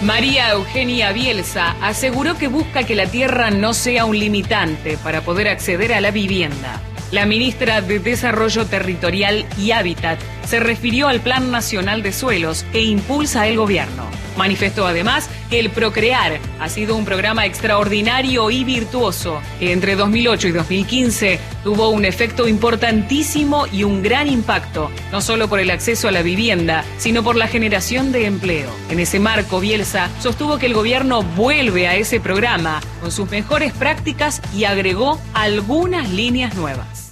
María Eugenia Bielsa aseguró que busca que la tierra no sea un limitante para poder acceder a la vivienda. La ministra de Desarrollo Territorial y Hábitat se refirió al Plan Nacional de Suelos que impulsa el gobierno. Manifestó además que el Procrear ha sido un programa extraordinario y virtuoso que entre 2008 y 2015 tuvo un efecto importantísimo y un gran impacto, no solo por el acceso a la vivienda, sino por la generación de empleo. En ese marco, Bielsa sostuvo que el gobierno vuelve a ese programa con sus mejores prácticas y agregó algunas líneas nuevas.